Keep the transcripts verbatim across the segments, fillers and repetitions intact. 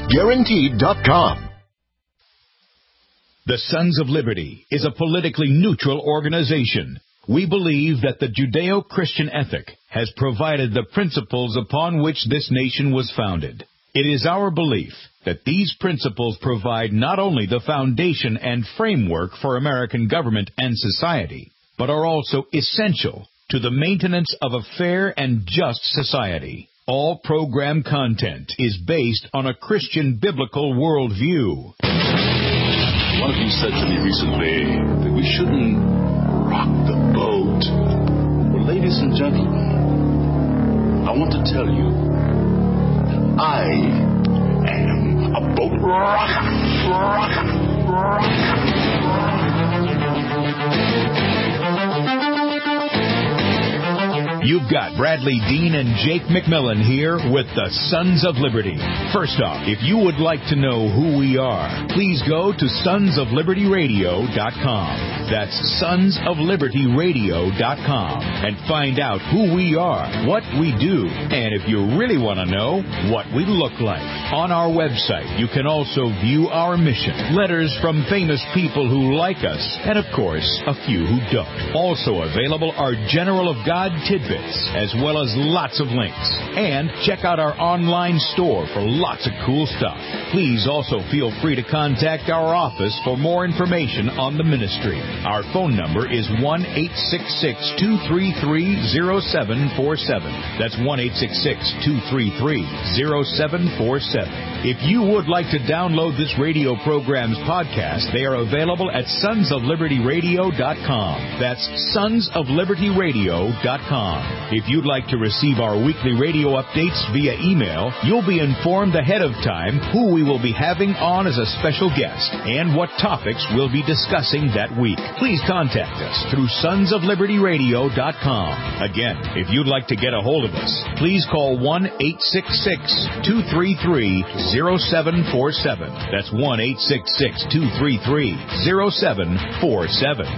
guaranteed dot com. The Sons of Liberty is a politically neutral organization. We believe that the Judeo-Christian ethic has provided the principles upon which this nation was founded. It is our belief that these principles provide not only the foundation and framework for American government and society, but are also essential to the maintenance of a fair and just society. All program content is based on a Christian biblical worldview. One of you said to me recently that we shouldn't rock the boat. Well, ladies and gentlemen, I want to tell you that I am a boat rocker, rocker, rocker. You've got Bradley Dean and Jake McMillan here with the Sons of Liberty. First off, if you would like to know who we are, please go to sons of liberty radio dot com. That's sons of liberty radio dot com and find out who we are, what we do, and if you really want to know, what we look like. On our website, you can also view our mission, letters from famous people who like us, and of course, a few who don't. Also available are General of God tidbits, as well as lots of links. And check out our online store for lots of cool stuff. Please also feel free to contact our office for more information on the ministry. Our phone number is one eight six six, two three three, zero seven four seven. That's one eight six six, two three three, zero seven four seven. If you would like to download this radio program's podcast, they are available at sons of liberty radio dot com. That's sons of liberty radio dot com. If you'd like to receive our weekly radio updates via email, you'll be informed ahead of time who we will be having on as a special guest and what topics we'll be discussing that week. Please contact us through sons of liberty radio dot com. Again, if you'd like to get a hold of us, please call one eight six six, two three three, zero seven four seven. That's one eight six six, two three three, zero seven four seven.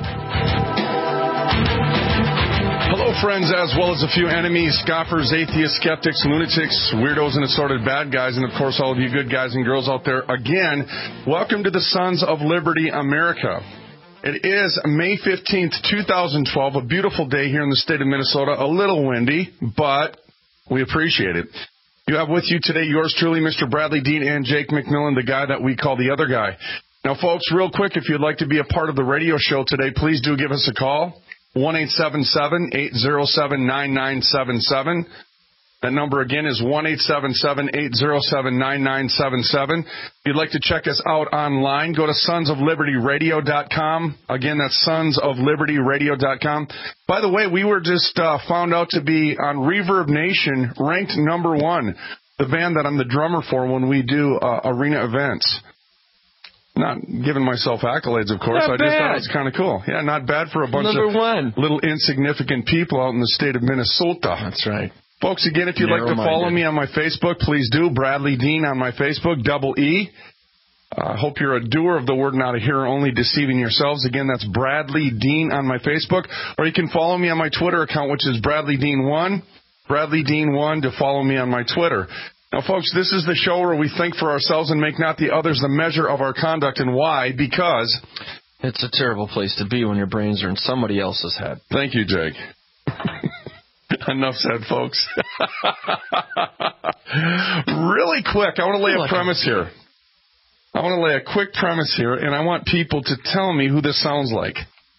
Hello, friends, as well as a few enemies, scoffers, atheists, skeptics, lunatics, weirdos, and assorted bad guys, and, of course, all of you good guys and girls out there. Again, welcome to the Sons of Liberty America. It is May fifteenth, twenty twelve, a beautiful day here in the state of Minnesota. A little windy, but we appreciate it. You have with you today yours truly, Mister Bradley Dean and Jake McMillan, the guy that we call the other guy. Now, folks, real quick, if you'd like to be a part of the radio show today, please do give us a call. one eight seven seven, eight zero seven, nine nine seven seven. That number again is one eight seven seven, eight zero seven, nine nine seven seven. If you'd like to check us out online, go to sons of liberty radio dot com. Again, that's sons of liberty radio dot com. By the way, we were just uh, found out to be on Reverb Nation, ranked number one, the band that I'm the drummer for when we do uh, arena events. Not giving myself accolades, of course. Not I just bad. thought it was kind of cool. Yeah, not bad for a bunch Number of one. little insignificant people out in the state of Minnesota. That's right. Folks, again, if you'd like to follow me on my Facebook, please do. Bradley Dean on my Facebook, double E. I uh, hope you're a doer of the word, not a hearer, only deceiving yourselves. Again, that's Bradley Dean on my Facebook. Or you can follow me on my Twitter account, which is Bradley Dean one. Bradley Dean one to follow me on my Twitter. Now, folks, this is the show where we think for ourselves and make not the others the measure of our conduct. And why? Because it's a terrible place to be when your brains are in somebody else's head. Thank you, Jake. Enough said, folks. Really quick, I want to lay a premise here. I want to lay a quick premise here, and I want people to tell me who this sounds like.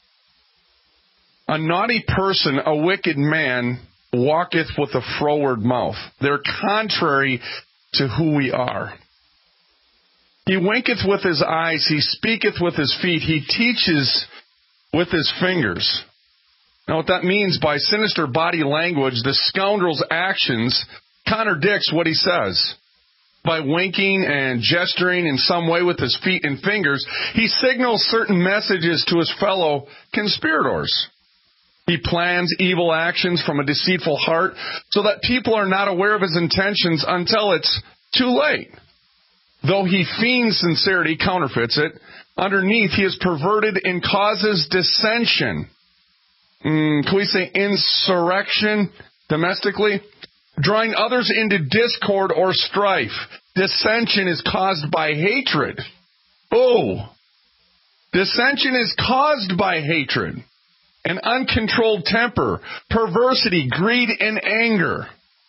A naughty person, a wicked man, walketh with a froward mouth. They're contrary to who we are. He winketh with his eyes, he speaketh with his feet, he teaches with his fingers. Now, what that means by sinister body language, the scoundrel's actions contradicts what he says. By winking and gesturing in some way with his feet and fingers, he signals certain messages to his fellow conspirators. He plans evil actions from a deceitful heart so that people are not aware of his intentions until it's too late. Though he feigns sincerity, counterfeits it, underneath he is perverted and causes dissension. Mm, can we say insurrection domestically? Drawing others into discord or strife. dissension is caused by hatred. Oh, dissension is caused by hatred, an uncontrolled temper, perversity, greed, and anger.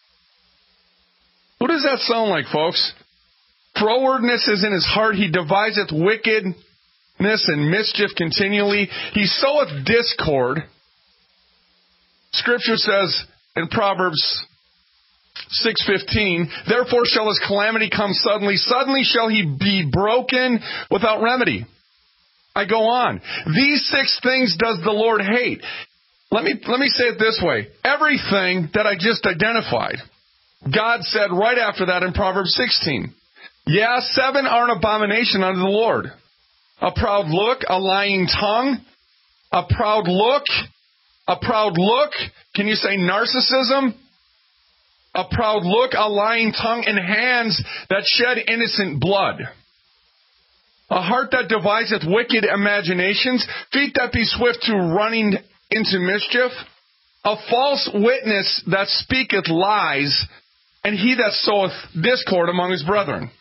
What does that sound like, folks? Frowardness is in his heart. He deviseth wickedness and mischief continually. He soweth discord. Scripture says in Proverbs six fifteen, therefore shall his calamity come suddenly. Suddenly shall he be broken without remedy. I go on. These six things does the Lord hate. Let me, let me say it this way. Everything that I just identified, God said right after that in Proverbs sixteen. Yeah, seven are an abomination unto the Lord. A proud look, a lying tongue, a proud look, a proud look. Can you say narcissism? A proud look, a lying tongue, and hands that shed innocent blood. A heart that deviseth wicked imaginations, feet that be swift to running into mischief, a false witness that speaketh lies, and he that soweth discord among his brethren.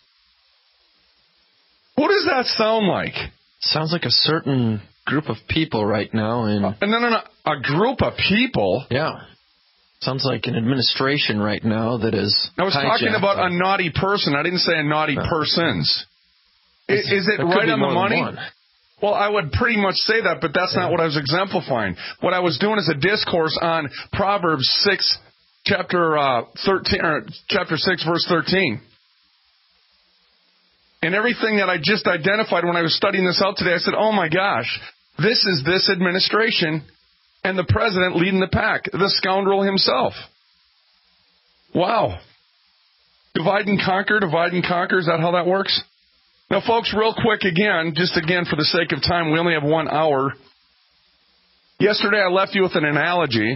What does that sound like? Sounds like a certain group of people right now. In uh, no, no, no. A group of people? Yeah. Sounds like an administration right now that is I was talking about a naughty person. I didn't say a naughty no. persons. Is, is it right on the money? Well, I would pretty much say that, but that's yeah. not what I was exemplifying. What I was doing is a discourse on Proverbs six, chapter uh, thirteen, or chapter six, verse thirteen. And everything that I just identified when I was studying this out today, I said, "Oh my gosh, this is this administration and the president leading the pack, the scoundrel himself." Wow. Divide and conquer, divide and conquer. Is that how that works? Now, folks, real quick again, just again for the sake of time, we only have one hour. Yesterday I left you with an analogy.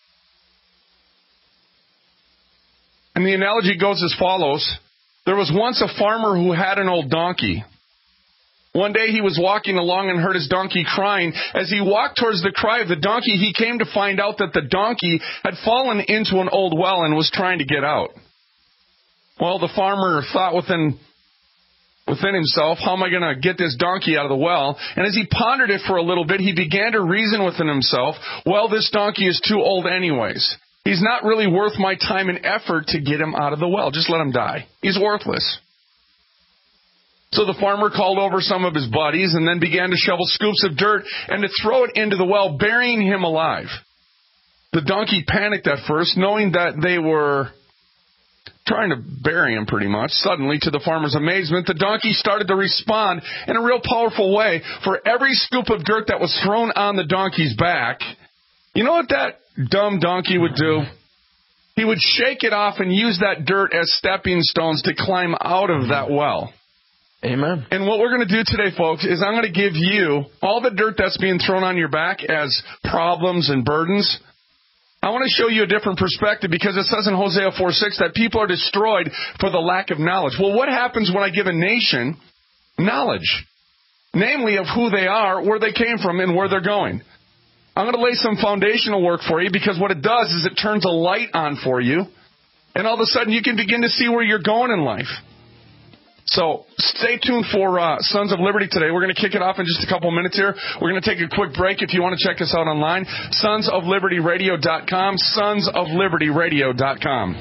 And the analogy goes as follows. There was once a farmer who had an old donkey. One day he was walking along and heard his donkey crying. As he walked towards the cry of the donkey, he came to find out that the donkey had fallen into an old well and was trying to get out. Well, the farmer thought within within himself, how am I going to get this donkey out of the well? And as he pondered it for a little bit, he began to reason within himself, well, this donkey is too old anyways. He's not really worth my time and effort to get him out of the well. Just let him die. He's worthless. So the farmer called over some of his buddies and then began to shovel scoops of dirt and to throw it into the well, burying him alive. The donkey panicked at first, knowing that they were trying to bury him pretty much. Suddenly, to the farmer's amazement, the donkey started to respond in a real powerful way. For every scoop of dirt that was thrown on the donkey's back, you know what that dumb donkey would do? He would shake it off and use that dirt as stepping stones to climb out of that well. Amen. And what we're going to do today, folks, is I'm going to give you all the dirt that's being thrown on your back as problems and burdens. I want to show you a different perspective because it says in Hosea four six that people are destroyed for the lack of knowledge. Well, what happens when I give a nation knowledge? Namely of who they are, where they came from, and where they're going. I'm going to lay some foundational work for you because what it does is it turns a light on for you. And all of a sudden you can begin to see where you're going in life. So stay tuned for uh, Sons of Liberty today. We're going to kick it off in just a couple minutes here. We're going to take a quick break. If you want to check us out online, sons of liberty radio dot com, sons of liberty radio dot com.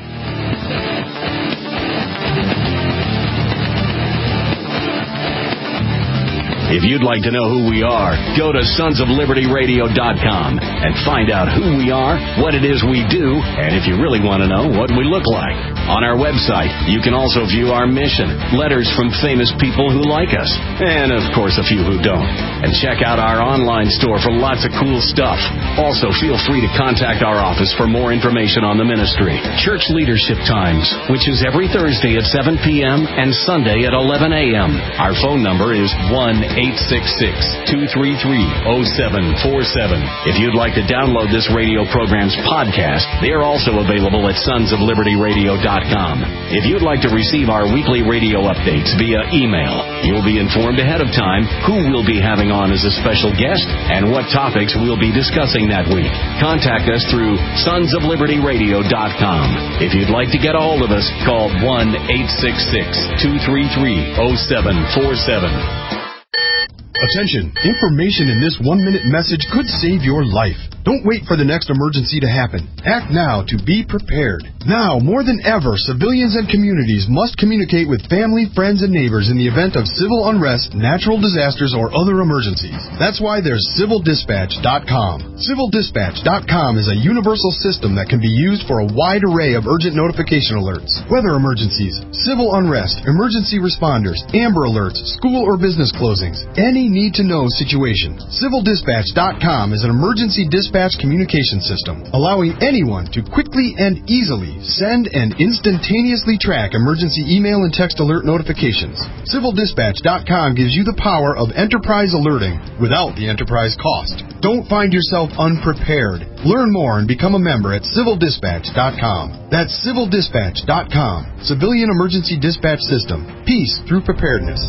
If you'd like to know who we are, go to sons of liberty radio dot com and find out who we are, what it is we do, and if you really want to know, what we look like. On our website, you can also view our mission, letters from famous people who like us, and of course a few who don't. And check out our online store for lots of cool stuff. Also, feel free to contact our office for more information on the ministry. Church Leadership Times, which is every Thursday at seven p.m. and Sunday at eleven a.m. Our phone number is one eight six six, two three three, zero seven four seven. If you'd like to download this radio program's podcast, they are also available at sons of liberty radio dot dot com. If you'd like to receive our weekly radio updates via email, you'll be informed ahead of time who we'll be having on as a special guest and what topics we'll be discussing that week. Contact us through sons of liberty radio dot com. If you'd like to get a hold of us, call one eight six six, two three three, zero seven four seven. Attention, information in this one-minute message could save your life. Don't wait for the next emergency to happen. Act now to be prepared. Now, more than ever, civilians and communities must communicate with family, friends, and neighbors in the event of civil unrest, natural disasters, or other emergencies. That's why there's civil dispatch dot com. civil dispatch dot com is a universal system that can be used for a wide array of urgent notification alerts. Weather emergencies, civil unrest, emergency responders, Amber Alerts, school or business closings, any need-to-know situation. civil dispatch dot com is an emergency dispatch communication system, allowing anyone to quickly and easily send and instantaneously track emergency email and text alert notifications. civil dispatch dot com gives you the power of enterprise alerting without the enterprise cost. Don't find yourself unprepared. Learn more and become a member at civil dispatch dot com. That's civil dispatch dot com. Civilian Emergency Dispatch System. Peace through preparedness.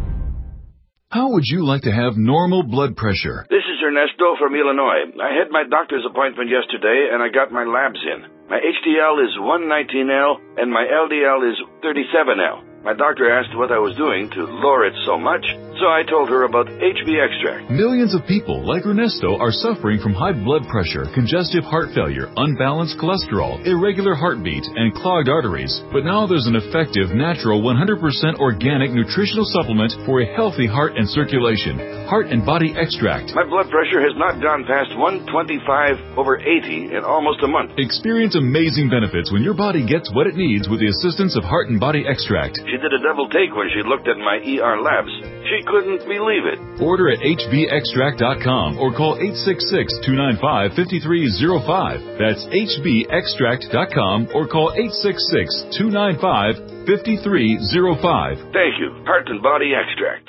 How would you like to have normal blood pressure? This is Ernesto from Illinois. I had my doctor's appointment yesterday, and I got my labs in. My H D L is one nineteen L, and my L D L is thirty-seven L. My doctor asked what I was doing to lower it so much, so I told her about H B extract. Millions of people like Ernesto are suffering from high blood pressure, congestive heart failure, unbalanced cholesterol, irregular heartbeat, and clogged arteries. But now there's an effective, natural, one hundred percent organic nutritional supplement for a healthy heart and circulation. Heart and Body Extract. My blood pressure has not gone past one twenty-five over eighty in almost a month. Experience amazing benefits when your body gets what it needs with the assistance of Heart and Body Extract. She did a double take when she looked at my E R labs. She couldn't believe it. Order at H B extract dot com or call eight six six, two nine five, five three zero five. That's H B extract dot com or call eight six six, two nine five, five three zero five. Thank you. Heart and Body Extract.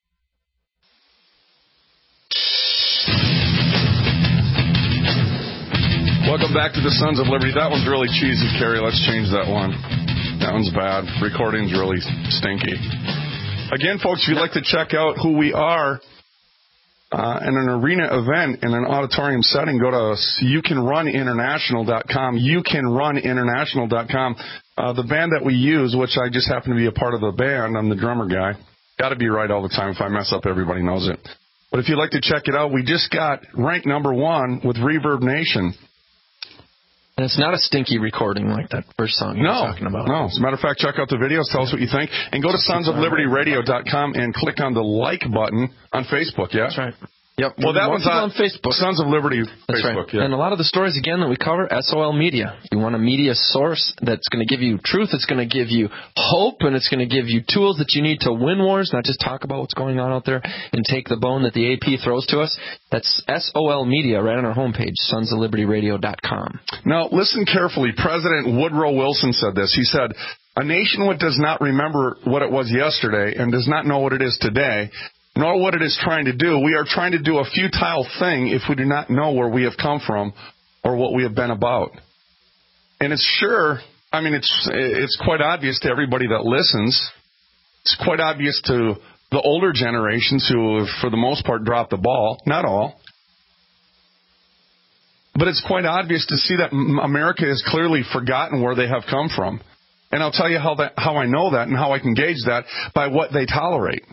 Welcome back to the Sons of Liberty. That one's really cheesy, Carrie. Let's change that one. That one's bad. Recording's really stinky. Again, folks, if you'd like to check out who we are uh, in an arena event in an auditorium setting, go to you can run international dot com. you can run international dot com. Uh, the band that we use, which I just happen to be a part of the band, I'm the drummer guy. Got to be right all the time. If I mess up, everybody knows it. But if you'd like to check it out, we just got ranked number one with Reverb Nation. And it's not a stinky recording like that first song you no, were talking about. No, as a matter of fact, check out the videos, tell us what you think, and go to sons of liberty radio dot com and click on the like button on Facebook, yeah? That's right. Yep. Well, that one's on, on Facebook. Sons of Liberty That's Facebook, right. yeah. And a lot of the stories, again, that we cover, S O L Media. You want a media source that's going to give you truth, it's going to give you hope, and it's going to give you tools that you need to win wars, not just talk about what's going on out there and take the bone that the A P throws to us. That's S O L Media right on our homepage, sons of liberty radio dot com. Now, listen carefully. President Woodrow Wilson said this. He said, "A nation which does not remember what it was yesterday and does not know what it is today, nor what it is trying to do. We are trying to do a futile thing if we do not know where we have come from or what we have been about." And it's sure, I mean, it's it's quite obvious to everybody that listens. It's quite obvious to the older generations who have, for the most part, dropped the ball. Not all. But it's quite obvious to see that America has clearly forgotten where they have come from. And I'll tell you how that, how I know that and how I can gauge that by what they tolerate.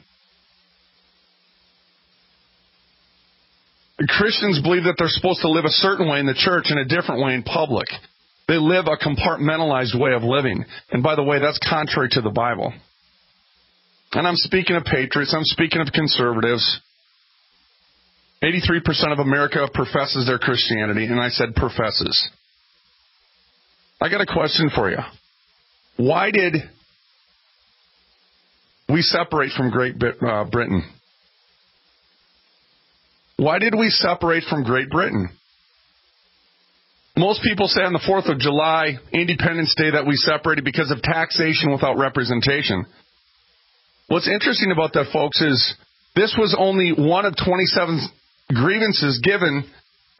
Christians believe that they're supposed to live a certain way in the church and a different way in public. They live a compartmentalized way of living. And by the way, that's contrary to the Bible. And I'm speaking of patriots. I'm speaking of conservatives. eighty-three percent of America professes their Christianity. And I said professes. I got a question for you. Why did we separate from Great Britain? Why did we separate from Great Britain? Most people say on the fourth of July, Independence Day, that we separated because of taxation without representation. What's interesting about that, folks, is this was only one of twenty-seven grievances given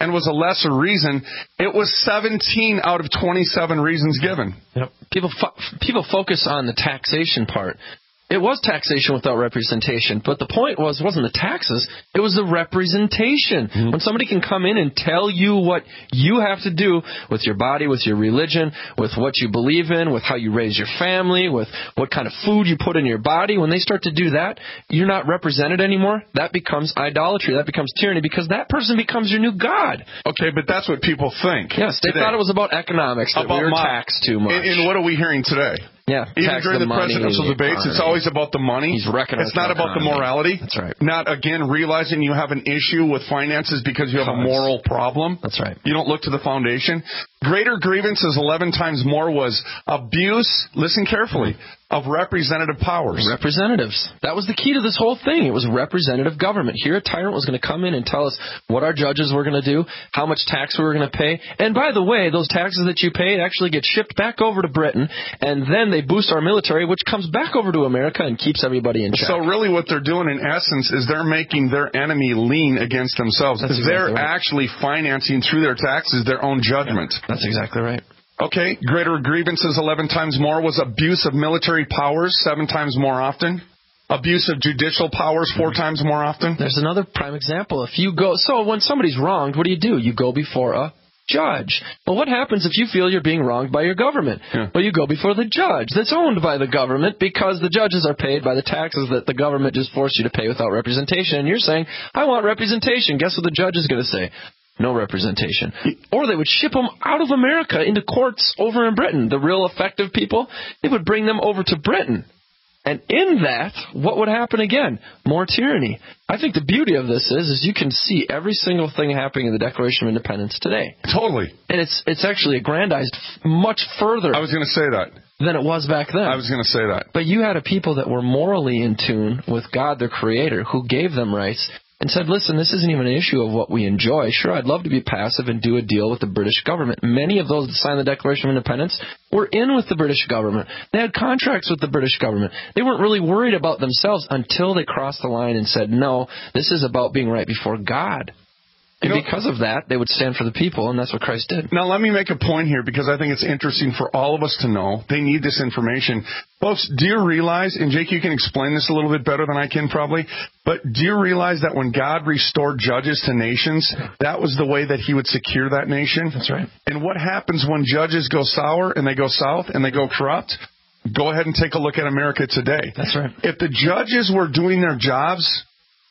and was a lesser reason, it was seventeen out of twenty-seven reasons given. Yep. People fo- people focus on the taxation part. It was taxation without representation, but the point was, it wasn't the taxes, it was the representation. Mm-hmm. When somebody can come in and tell you what you have to do with your body, with your religion, with what you believe in, with how you raise your family, with what kind of food you put in your body, when they start to do that, you're not represented anymore. That becomes idolatry. That becomes tyranny, because that person becomes your new God. Okay, but that's what people think. Yes, they today. thought it was about economics, that about we were my, taxed too much. And, and what are we hearing today? Yeah, even during the, the presidential money, debates, it's always about the money. He's wrecking It's not about economy. the morality. That's right. Not, again, realizing you have an issue with finances because you have a moral problem. That's right. You don't look to the foundation. Greater grievances eleven times more was abuse, listen carefully, of representative powers. Representatives. That was the key to this whole thing. It was representative government. Here a tyrant was going to come in and tell us what our judges were going to do, how much tax we were going to pay. And by the way, those taxes that you paid actually get shipped back over to Britain, and then they boost our military, which comes back over to America and keeps everybody in check. So really what they're doing in essence is they're making their enemy lean against themselves. That's they're exactly right. actually financing through their taxes their own judgment. Yeah, that's exactly right. Okay, greater grievances eleven times more was abuse of military powers seven times more often. Abuse of judicial powers four times more often. There's another prime example. If you go, so when somebody's wronged, what do you do? You go before a judge. Well, what happens if you feel you're being wronged by your government? Yeah. Well, you go before the judge that's owned by the government, because the judges are paid by the taxes that the government just forced you to pay without representation. And you're saying, I want representation. Guess what the judge is going to say? No representation. Or they would ship them out of America into courts over in Britain. The real effective people, they would bring them over to Britain. And in that, what would happen again? More tyranny. I think the beauty of this is, is you can see every single thing happening in the Declaration of Independence today. Totally. And it's it's actually aggrandized much further I was going to say that. than it was back then. I was going to say that. But you had a people that were morally in tune with God, their Creator, who gave them rights and said, listen, this isn't even an issue of what we enjoy. Sure, I'd love to be passive and do a deal with the British government. Many of those that signed the Declaration of Independence were in with the British government. They had contracts with the British government. They weren't really worried about themselves until they crossed the line and said, no, this is about being right before God. And you know, because of that, they would stand for the people, and that's what Christ did. Now, let me make a point here, because I think it's interesting for all of us to know. They need this information. Folks, do you realize, and Jake, you can explain this a little bit better than I can probably, but do you realize that when God restored judges to nations, that was the way that he would secure that nation? That's right. And what happens when judges go sour and they go south and they go corrupt? Go ahead and take a look at America today. That's right. If the judges were doing their jobs,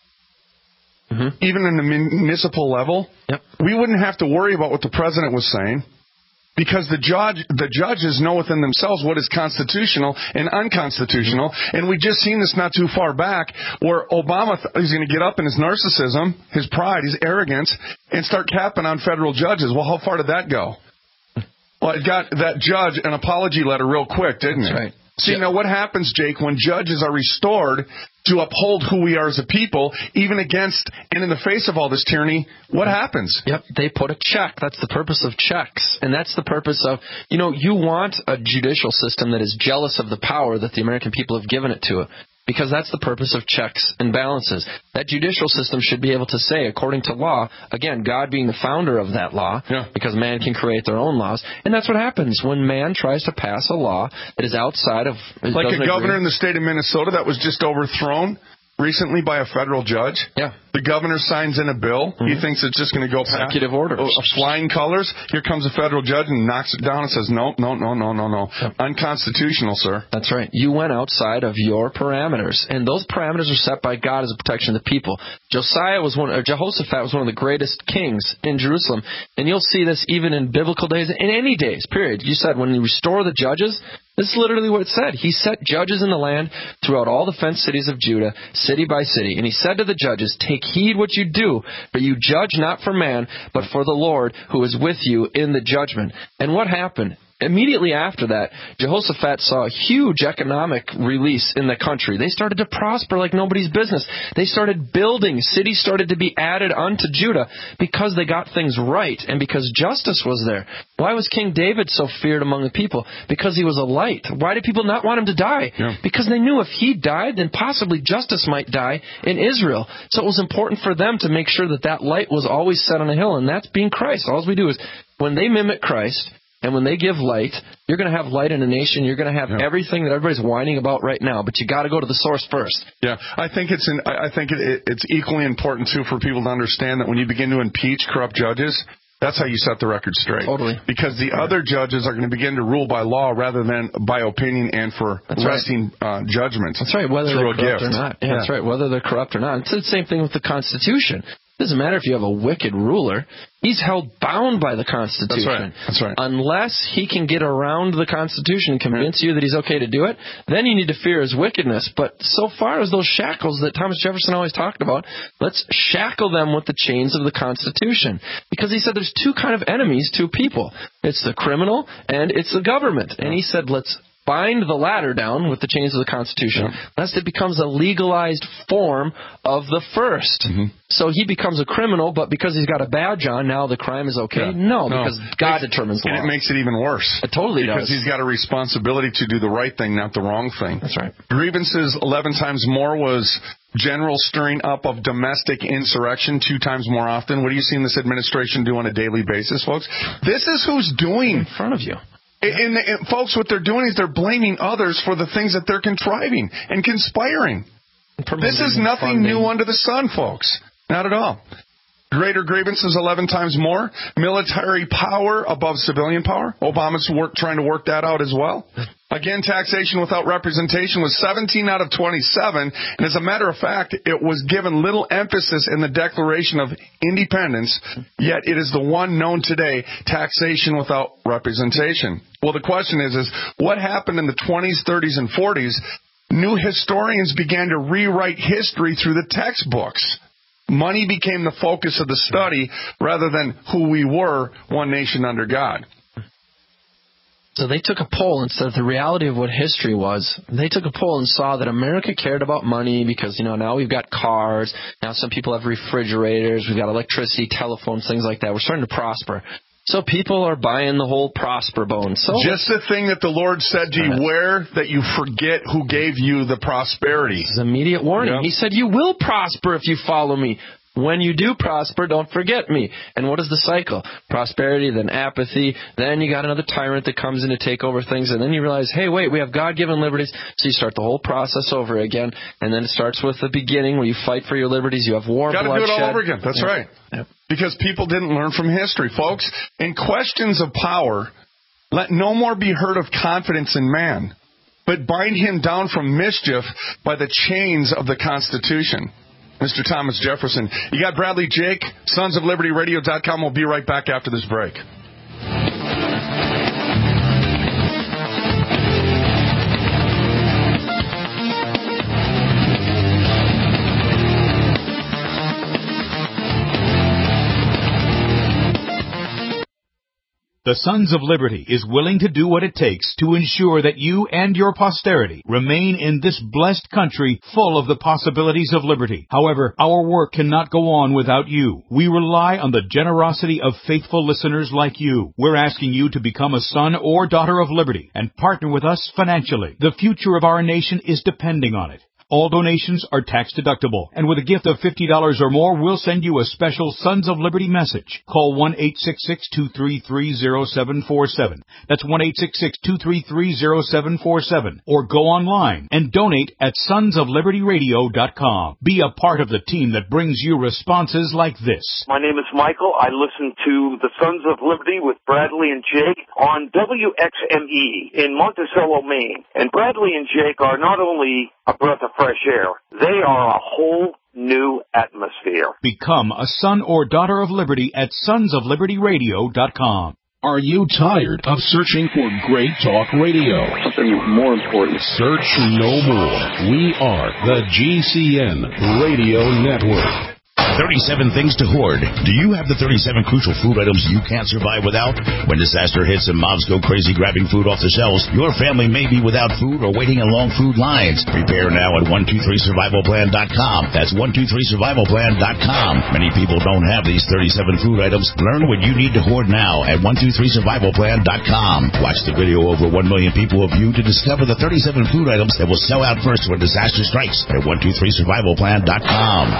Mm-hmm. even in the municipal level, yep. we wouldn't have to worry about what the president was saying, because the judge, the judges know within themselves what is constitutional and unconstitutional. Mm-hmm. And we just seen this not too far back, where Obama th- is going to get up in his narcissism, his pride, his arrogance, and start capping on federal judges. Well, how far did that go? Well, it got that judge an apology letter real quick, didn't That's it? Right. See, yep. now what happens, Jake, when judges are restored to uphold who we are as a people, even against and in the face of all this tyranny, what happens? Yep, they put a check. That's the purpose of checks. And that's the purpose of, you know, you want a judicial system that is jealous of the power that the American people have given it to it. Because that's the purpose of checks and balances. That judicial system should be able to say, according to law, again, God being the founder of that law, yeah. because man can create their own laws. And that's what happens when man tries to pass a law that is outside of... Like a governor agree. in the state of Minnesota that was just overthrown recently by a federal judge. Yeah. The governor signs in a bill. Mm-hmm. He thinks it's just going to go past. Executive orders. Oh, flying colors. Here comes a federal judge and knocks it down and says, no, no, no, no, no, no. Yep. Unconstitutional, sir. That's right. You went outside of your parameters. And those parameters are set by God as a protection of the people. Josiah was one, or Jehoshaphat was one of the greatest kings in Jerusalem. And you'll see this even in biblical days, in any days, period. You said when you restore the judges, this is literally what it said. He set judges in the land throughout all the fenced cities of Judah, city by city. And he said to the judges, take heed what you do, for you judge not for man, but for the Lord who is with you in the judgment. And what happened? Immediately after that, Jehoshaphat saw a huge economic release in the country. They started to prosper like nobody's business. They started building. Cities started to be added unto Judah because they got things right and because justice was there. Why was King David so feared among the people? Because he was a light. Why did people not want him to die? Yeah. Because they knew if he died, then possibly justice might die in Israel. So it was important for them to make sure that that light was always set on a hill, and that's being Christ. All we do is, when they mimic Christ, and when they give light, you're going to have light in a nation. You're going to have yeah. everything that everybody's whining about right now. But you got to go to the source first. Yeah, I think it's an, I think it, it, it's equally important too for people to understand that when you begin to impeach corrupt judges, that's how you set the record straight. Totally. Because the right. other judges are going to begin to rule by law rather than by opinion and for that's resting right. uh, judgment. That's right. Whether they're corrupt gift. or not. Yeah, yeah, that's right. Whether they're corrupt or not. It's the same thing with the Constitution. It doesn't matter if you have a wicked ruler. He's held bound by the Constitution. That's right. That's right. Unless he can get around the Constitution and convince you that he's okay to do it, then you need to fear his wickedness. But so far as those shackles that Thomas Jefferson always talked about, let's shackle them with the chains of the Constitution. Because he said there's two kind of enemies to people. It's the criminal and it's the government. And he said let's bind the latter down with the chains of the Constitution, yeah. lest it becomes a legalized form of the first. Mm-hmm. So he becomes a criminal, but because he's got a badge on, now the crime is okay? Yeah. No, no, because God makes, determines the law. And it makes it even worse. It totally because does. Because he's got a responsibility to do the right thing, not the wrong thing. That's right. Grievances eleven times more was general stirring up of domestic insurrection two times more often. What are you seeing this administration do on a daily basis, folks? This is who's doing. In front of you. And, and folks, what they're doing is they're blaming others for the things that they're contriving and conspiring. This is nothing new under the sun, folks. Not at all. Greater grievances eleven times more. Military power above civilian power. Obama's work, trying to work that out as well. Again, taxation without representation was seventeen out of twenty-seven. And as a matter of fact, it was given little emphasis in the Declaration of Independence, yet it is the one known today, taxation without representation. Well, the question is, is what happened in the twenties, thirties, and forties? New historians began to rewrite history through the textbooks. Money became the focus of the study rather than who we were, one nation under God. So they took a poll instead of the reality of what history was. They took a poll and saw that America cared about money because, you know, now we've got cars. Now some people have refrigerators. We've got electricity, telephones, things like that. We're starting to prosper. So people are buying the whole prosper bone. So just the thing that the Lord said to you, where that you forget who gave you the prosperity. This is immediate warning. Yep. He said, you will prosper if you follow me. When you do prosper, don't forget me. And what is the cycle? Prosperity, then apathy. Then you got another tyrant that comes in to take over things. And then you realize, hey, wait, we have God-given liberties. So you start the whole process over again. And then it starts with the beginning where you fight for your liberties. You have war, bloodshed. Got to do it all over again. That's yep. right. Yep. Because people didn't learn from history, folks. In questions of power, let no more be heard of confidence in man, but bind him down from mischief by the chains of the Constitution. Mister Thomas Jefferson. You got Bradley Jake, sons of liberty radio dot com. We'll be right back after this break. The Sons of Liberty is willing to do what it takes to ensure that you and your posterity remain in this blessed country full of the possibilities of liberty. However, our work cannot go on without you. We rely on the generosity of faithful listeners like you. We're asking you to become a son or daughter of liberty and partner with us financially. The future of our nation is depending on it. All donations are tax deductible, and with a gift of fifty dollars or more, we'll send you a special Sons of Liberty message. Call one eight six six, two three three, zero seven four seven. That's one eight six six, two three three, zero seven four seven. Or go online and donate at sons of liberty radio dot com. Be a part of the team that brings you responses like this. My name is Michael. I listen to the Sons of Liberty with Bradley and Jake on W X M E in Monticello, Maine. And Bradley and Jake are not only a breath of fresh air, they are a whole new atmosphere. Become a son or daughter of liberty at sons of liberty radio dot com. Are you tired of searching for great talk radio? Something more important. Search no more. We are the G C N Radio Network. thirty-seven things to hoard. Do you have the thirty-seven crucial food items you can't survive without? When disaster hits and mobs go crazy grabbing food off the shelves, your family may be without food or waiting in long food lines. Prepare now at one two three survival plan dot com. That's one two three survival plan dot com. Many people don't have these thirty-seven food items. Learn what you need to hoard now at one two three survival plan dot com. Watch the video over one million people have viewed to discover the thirty-seven food items that will sell out first when disaster strikes at one two three survival plan dot com.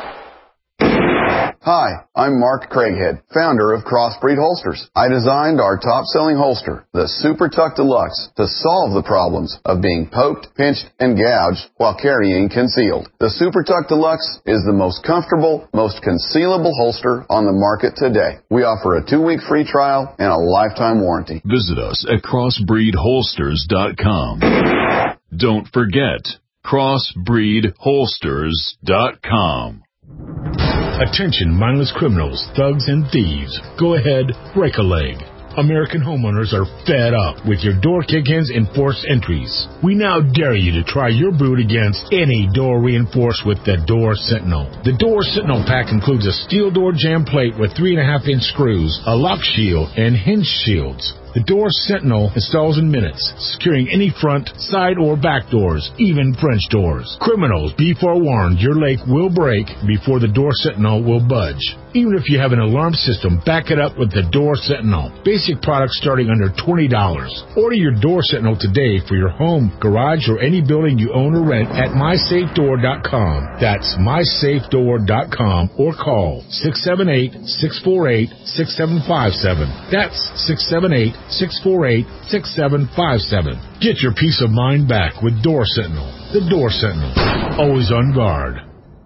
Hi, I'm Mark Craighead, founder of Crossbreed Holsters. I designed our top-selling holster, the Super Tuck Deluxe, to solve the problems of being poked, pinched, and gouged while carrying concealed. The Super Tuck Deluxe is the most comfortable, most concealable holster on the market today. We offer a two-week free trial and a lifetime warranty. Visit us at crossbreed holsters dot com. Don't forget, crossbreed holsters dot com. Attention, mindless criminals, thugs, and thieves. Go ahead, break a leg. American homeowners are fed up with your door kick-ins and forced entries. We now dare you to try your boot against any door reinforced with the Door Sentinel. The Door Sentinel pack includes a steel door jamb plate with three and a half inch screws, a lock shield, and hinge shields. The Door Sentinel installs in minutes, securing any front, side, or back doors, even French doors. Criminals, be forewarned, your leg will break before the Door Sentinel will budge. Even if you have an alarm system, back it up with the Door Sentinel. Basic products starting under twenty dollars. Order your Door Sentinel today for your home, garage, or any building you own or rent at my safe door dot com. That's my safe door dot com or call six seven eight, six four eight, six seven five seven. That's six seven eight, six four eight, six seven five seven. Get your peace of mind back with Door Sentinel. The Door Sentinel. Always on guard.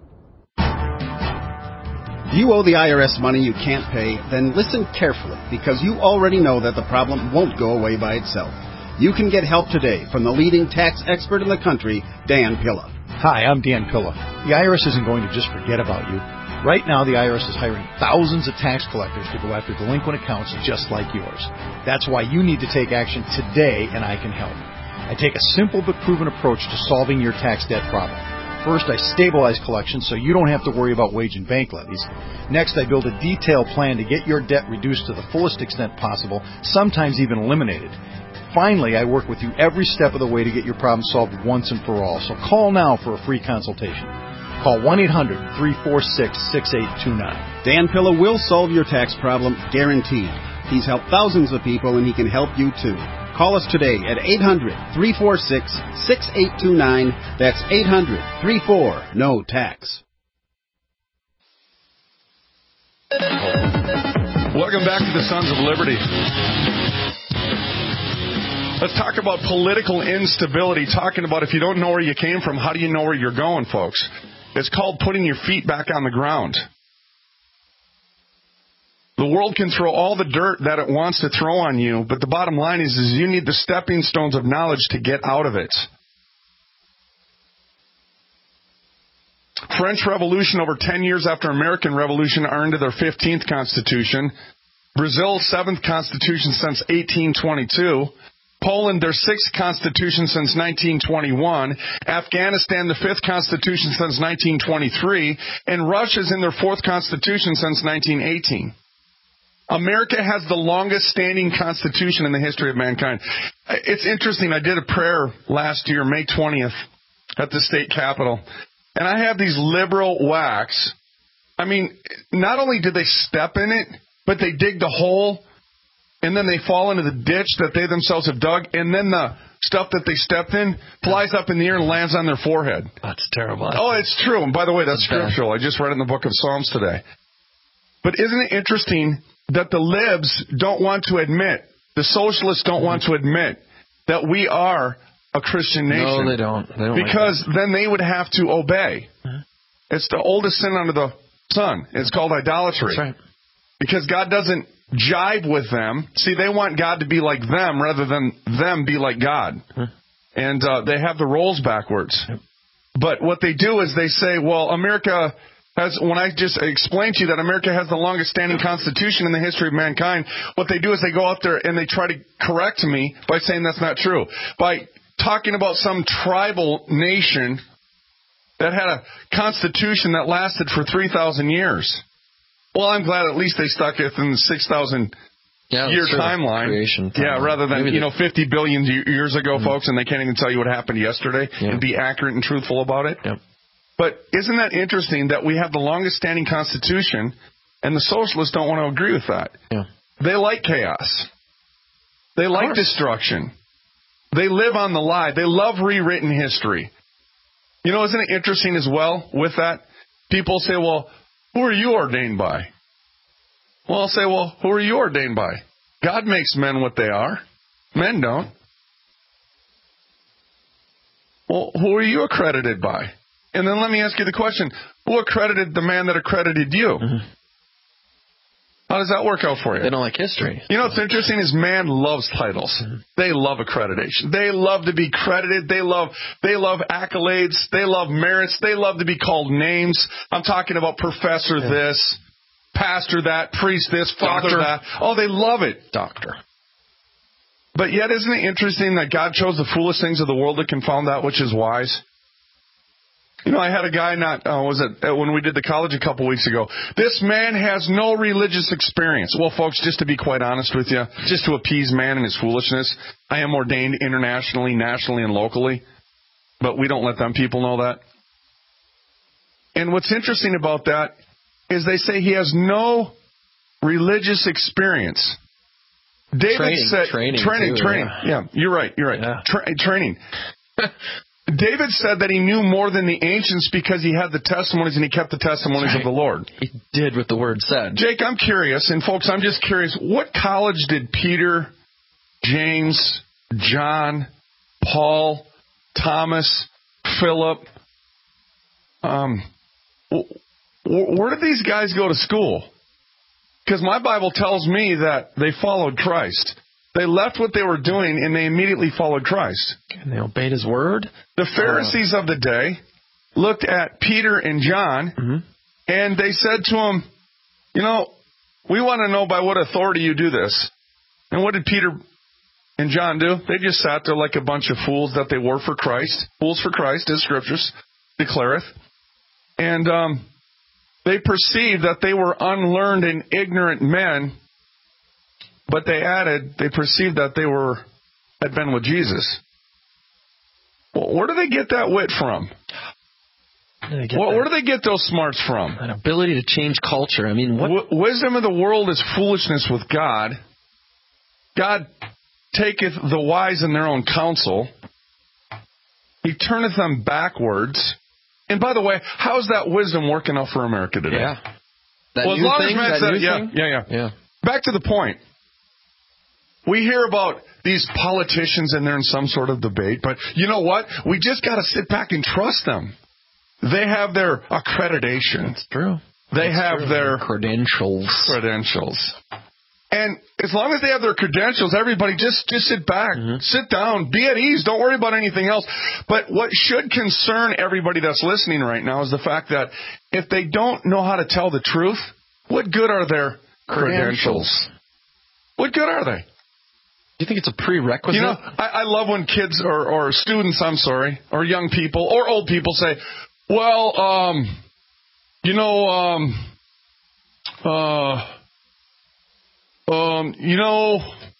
You owe the I R S money you can't pay, then listen carefully, because you already know that the problem won't go away by itself. You can get help today from the leading tax expert in the country, Dan Pilla. Hi, I'm Dan Pilla. The I R S isn't going to just forget about you. Right now, the I R S is hiring thousands of tax collectors to go after delinquent accounts just like yours. That's why you need to take action today, and I can help. I take a simple but proven approach to solving your tax debt problem. First, I stabilize collections so you don't have to worry about wage and bank levies. Next, I build a detailed plan to get your debt reduced to the fullest extent possible, sometimes even eliminated. Finally, I work with you every step of the way to get your problem solved once and for all. So call now for a free consultation. Call one eight hundred, three four six, six eight two nine. Dan Pilla will solve your tax problem, guaranteed. He's helped thousands of people, and he can help you too. Call us today at eight hundred, three four six, six eight two nine. That's eight hundred, three four, N O T A X. Welcome back to the Sons of Liberty. Let's talk about political instability, talking about if you don't know where you came from, how do you know where you're going, folks? It's called putting your feet back on the ground. The world can throw all the dirt that it wants to throw on you, but the bottom line is, is you need the stepping stones of knowledge to get out of it. French Revolution, over ten years after American Revolution, earned their fifteenth Constitution. Brazil's seventh Constitution since eighteen twenty-two. Poland, their sixth Constitution since nineteen twenty-one. Afghanistan, the fifth Constitution since nineteen twenty-three. And Russia's in their fourth Constitution since nineteen eighteen. America has the longest standing constitution in the history of mankind. It's interesting. I did a prayer last year, May twentieth, at the state capitol. And I have these liberal whacks. I mean, not only did they step in it, but they dig the hole, and then they fall into the ditch that they themselves have dug, and then the stuff that they stepped in flies up in the air and lands on their forehead. That's terrible. Oh, it's true. And by the way, that's, that's scriptural. bad. I just read it in the book of Psalms today. But isn't it interesting that the libs don't want to admit, the socialists don't want to admit that we are a Christian nation? No, they don't. They don't because like then they would have to obey. Huh? It's the oldest sin under the sun. It's called idolatry. That's right. Because God doesn't jibe with them. See, they want God to be like them rather than them be like God. Huh? And uh, they have the roles backwards. Yep. But what they do is they say, well, America has, when I just explained to you that America has the longest standing constitution in the history of mankind, what they do is they go out there and they try to correct me by saying that's not true. By talking about some tribal nation that had a constitution that lasted for three thousand years. Well, I'm glad at least they stuck it in the six thousand yeah, year sure. timeline. Creation timeline. Yeah, rather than, Maybe you know, fifty billion years ago, mm-hmm. folks, and they can't even tell you what happened yesterday yeah. and be accurate and truthful about it. Yep. But isn't that interesting that we have the longest standing constitution and the socialists don't want to agree with that? Yeah. They like chaos. They like destruction. They live on the lie. They love rewritten history. You know, isn't it interesting as well with that? People say, well, who are you ordained by? Well, I'll say, well, who are you ordained by? God makes men what they are. Men don't. Well, who are you accredited by? And then let me ask you the question, who accredited the man that accredited you? Mm-hmm. How does that work out for you? They don't like history. You know what's interesting is man loves titles. Mm-hmm. They love accreditation. They love to be credited. They love they love accolades. They love merits. They love to be called names. I'm talking about professor yeah. this, pastor that, priest this, father Doctor. that. Oh, they love it. Doctor. But yet isn't it interesting that God chose the foolish things of the world to confound that which is wise? You know, I had a guy not, uh, was it uh, when we did the college a couple weeks ago. This man has no religious experience. Well, folks, just to be quite honest with you, just to appease man and his foolishness, I am ordained internationally, nationally, and locally. But we don't let them people know that. And what's interesting about that is they say he has no religious experience. David training, said, training, training, too, training. Yeah. yeah, you're right, you're right. Yeah. Tra- training. David said that he knew more than the ancients because he had the testimonies and he kept the testimonies right. of the Lord. He did what the Word said. Jake, I'm curious, and folks, I'm just curious, what college did Peter, James, John, Paul, Thomas, Philip, um, where did these guys go to school? Because my Bible tells me that they followed Christ. They left what they were doing, and they immediately followed Christ. And they obeyed His word? The Pharisees uh, of the day looked at Peter and John, mm-hmm. and they said to them, you know, we want to know by what authority you do this. And what did Peter and John do? They just sat there like a bunch of fools that they were for Christ. Fools for Christ, as Scriptures declareth. And um, they perceived that they were unlearned and ignorant men. But they added, they perceived that they were had been with Jesus. Well, where do they get that wit from? Where do, well, that, where do they get those smarts from? An ability to change culture. I mean, what? W- wisdom of the world is foolishness with God. God taketh the wise in their own counsel. He turneth them backwards. And by the way, how's that wisdom working out for America today? Yeah. That well, as new long thing, as that said, new yeah, thing? yeah, yeah, yeah. Back to the point. We hear about these politicians and they're in some sort of debate, but you know what? We just got to sit back and trust them. They have their accreditation. That's true. They That's have true. their credentials. Credentials. And as long as they have their credentials, everybody just, just sit back, mm-hmm. sit down, be at ease. Don't worry about anything else. But what should concern everybody that's listening right now is the fact that if they don't know how to tell the truth, what good are their credentials? credentials? What good are they? Do you think it's a prerequisite? You know, I, I love when kids or, or students, I'm sorry, or young people or old people say, well, um, you know, um, uh, um, you know,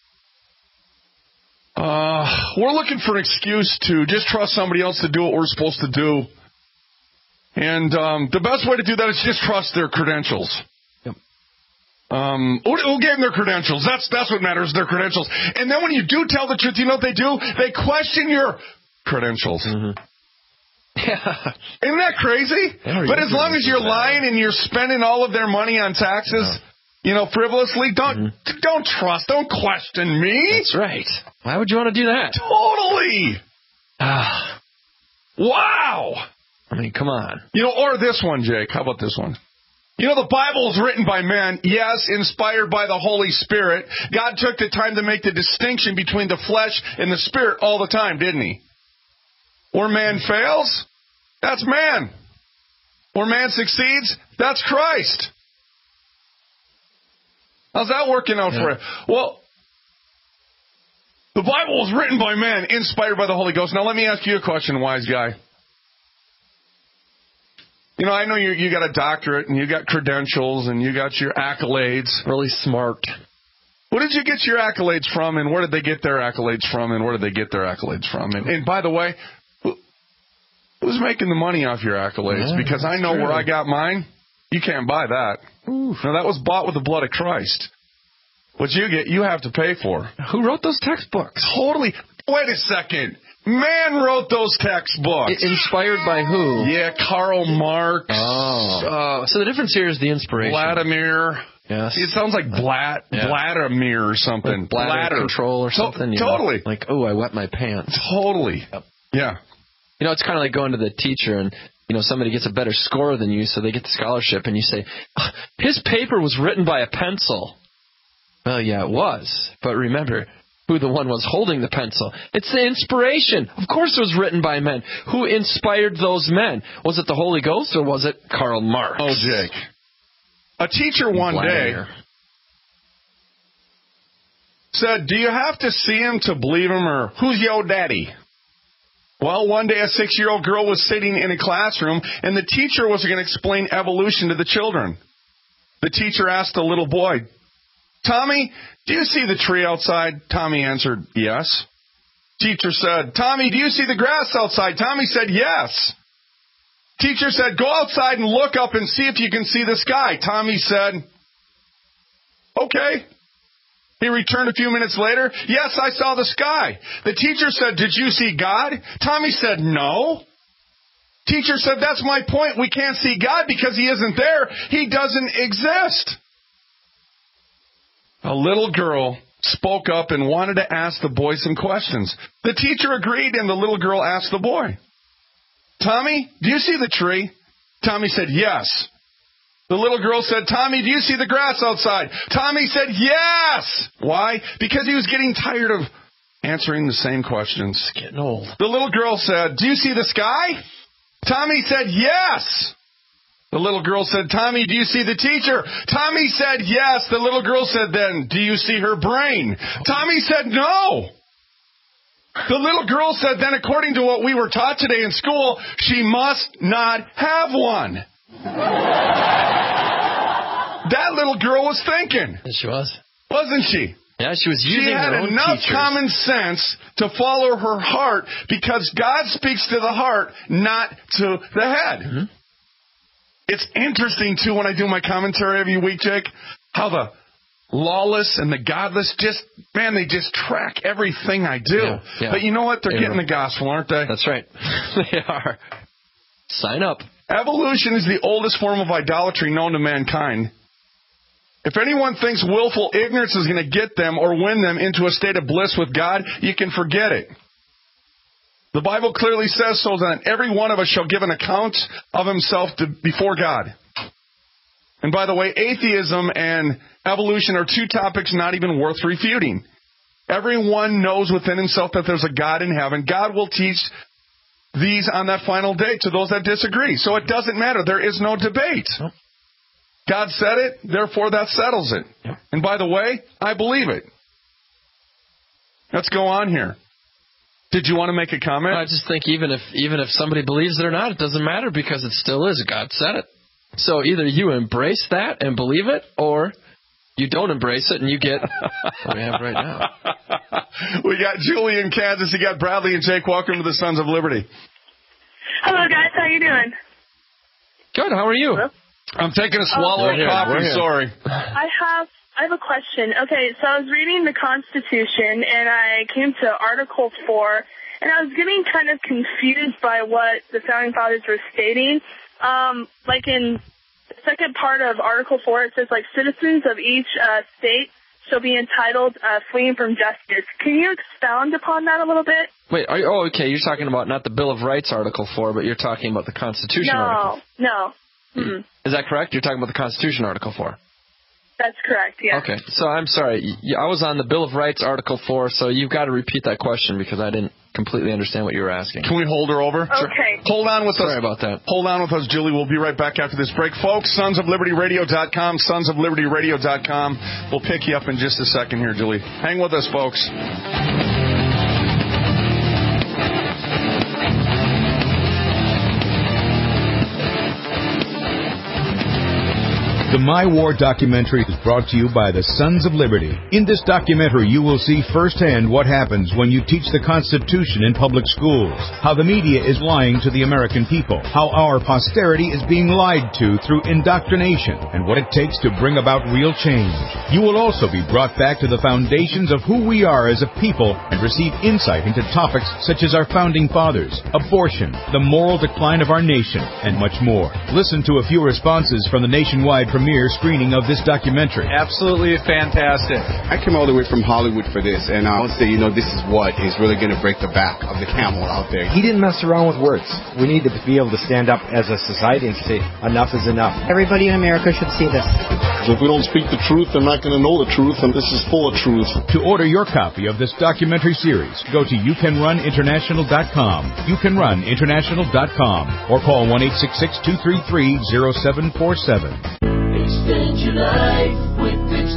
uh, we're looking for an excuse to just trust somebody else to do what we're supposed to do. And um, the best way to do that is just trust their credentials. Um, who, who gave them their credentials? That's that's what matters, their credentials. And then when you do tell the truth, you know what they do? They question your credentials. Mm-hmm. Yeah. Isn't that crazy? But as long as you're lying and you're spending all of their money on taxes, yeah. you know, frivolously, don't mm-hmm. don't trust, don't question me. That's right. Why would you want to do that? Totally. Ah. Wow. I mean, come on. You know, or this one, Jake. How about this one? You know, the Bible is written by men, yes, inspired by the Holy Spirit. God took the time to make the distinction between the flesh and the spirit all the time, didn't He? Where man fails, that's man. Where man succeeds, that's Christ. How's that working out yeah. for you? Well, the Bible was written by men, inspired by the Holy Ghost. Now let me ask you a question, wise guy. You know, I know you you got a doctorate and you got credentials and you got your accolades. Really smart. Where did you get your accolades from, and where did they get their accolades from, and where did they get their accolades from? And, and by the way, who, who's making the money off your accolades? Yeah, because I know true. where I got mine. You can't buy that. Oof. Now, that was bought with the blood of Christ. What you get, you have to pay for. Who wrote those textbooks? Totally. Wait a second. Man wrote those textbooks. I- inspired by who? Yeah, Karl Marx. Oh. Uh, so the difference here is the inspiration. Vladimir. Yes. See, it sounds like Blat, yeah. Vladimir or something. Like bladder, bladder control or something. To- you totally. Know? Like, oh, I wet my pants. Totally. Yep. Yeah. You know, it's kind of like going to the teacher and, you know, somebody gets a better score than you, so they get the scholarship, and you say, his paper was written by a pencil. Well, yeah, it was. But remember who the one was holding the pencil. It's the inspiration. Of course it was written by men. Who inspired those men? Was it the Holy Ghost or was it Karl Marx? Oh, Jake. A teacher one Vladimir. day said, do you have to see him to believe him, or who's your daddy? Well, one day a six-year-old girl was sitting in a classroom, and the teacher was going to explain evolution to the children. The teacher asked the little boy, Tommy, do you see the tree outside? Tommy answered, yes. Teacher said, Tommy, do you see the grass outside? Tommy said, yes. Teacher said, go outside and look up and see if you can see the sky. Tommy said, okay. He returned a few minutes later. Yes, I saw the sky. The teacher said, did you see God? Tommy said, no. Teacher said, that's my point. We can't see God because He isn't there. He doesn't exist. A little girl spoke up and wanted to ask the boy some questions. The teacher agreed, and the little girl asked the boy, Tommy, do you see the tree? Tommy said, yes. The little girl said, Tommy, do you see the grass outside? Tommy said, yes. Why? Because he was getting tired of answering the same questions. It's getting old. The little girl said, do you see the sky? Tommy said, yes. The little girl said, Tommy, do you see the teacher? Tommy said, yes. The little girl said, then, do you see her brain? Tommy said, no. The little girl said, then, according to what we were taught today in school, she must not have one. That little girl was thinking. Yes, she was. Wasn't she? Yeah, she was using She had her own enough teachers. common sense to follow her heart, because God speaks to the heart, not to the head. Mm-hmm. It's interesting, too, when I do my commentary every week, Jake, how the lawless and the godless just, man, they just track everything I do. Yeah, yeah. But you know what? They're Yeah. getting the gospel, aren't they? That's right. They are. Sign up. Evolution is the oldest form of idolatry known to mankind. If anyone thinks willful ignorance is going to get them or win them into a state of bliss with God, you can forget it. The Bible clearly says so that every one of us shall give an account of himself to, before God. And by the way, atheism and evolution are two topics not even worth refuting. Everyone knows within himself that there's a God in heaven. God will teach these on that final day to those that disagree. So it doesn't matter. There is no debate. God said it, therefore that settles it. And by the way, I believe it. Let's go on here. Did you want to make a comment? I just think even if even if somebody believes it or not, it doesn't matter, because it still is. God said it. So either you embrace that and believe it, or you don't embrace it and you get what we have right now. We got Julie in Kansas. You got Bradley and Jake. Welcome to the Sons of Liberty. Hello, guys. How you doing? Good. How are you? Hello? I'm taking a swallow Oh, of coffee. Sorry. I have I have a question. Okay, so I was reading the Constitution, and I came to Article four, and I was getting kind of confused by what the Founding Fathers were stating. Um, like in the second part of Article four, it says, like, citizens of each uh, state shall be entitled uh, fleeing from justice. Can you expound upon that a little bit? Wait, are you, oh, okay, you're talking about not the Bill of Rights, Article four, but you're talking about the Constitution, no, Article No, no. Mm-mm. Is that correct? You're talking about the Constitution, Article four. That's correct, yeah. Okay, so I'm sorry. I was on the Bill of Rights, Article four, so you've got to repeat that question because I didn't completely understand what you were asking. Can we hold her over? Okay. Hold on with us. Sorry about that. Hold on with us, Julie. We'll be right back after this break. Folks, sons of liberty radio dot com, sons of liberty radio dot com. We'll pick you up in just a second here, Julie. Hang with us, folks. The My War documentary is brought to you by the Sons of Liberty. In this documentary, you will see firsthand what happens when you teach the Constitution in public schools, how the media is lying to the American people, how our posterity is being lied to through indoctrination, and what it takes to bring about real change. You will also be brought back to the foundations of who we are as a people and receive insight into topics such as our founding fathers, abortion, the moral decline of our nation, and much more. Listen to a few responses from the nationwide premiere screening of this documentary. Absolutely fantastic. I came all the way from Hollywood for this, and I would say, you know, this is what is really going to break the back of the camel out there. He didn't mess around with words. We need to be able to stand up as a society and say, enough is enough. Everybody in America should see this. If we don't speak the truth, they're not going to know the truth, and this is full of truth. To order your copy of this documentary series, go to you can run international dot com, you can run international dot com, or call one eight six six, two three three, zero seven four seven. Extend your life with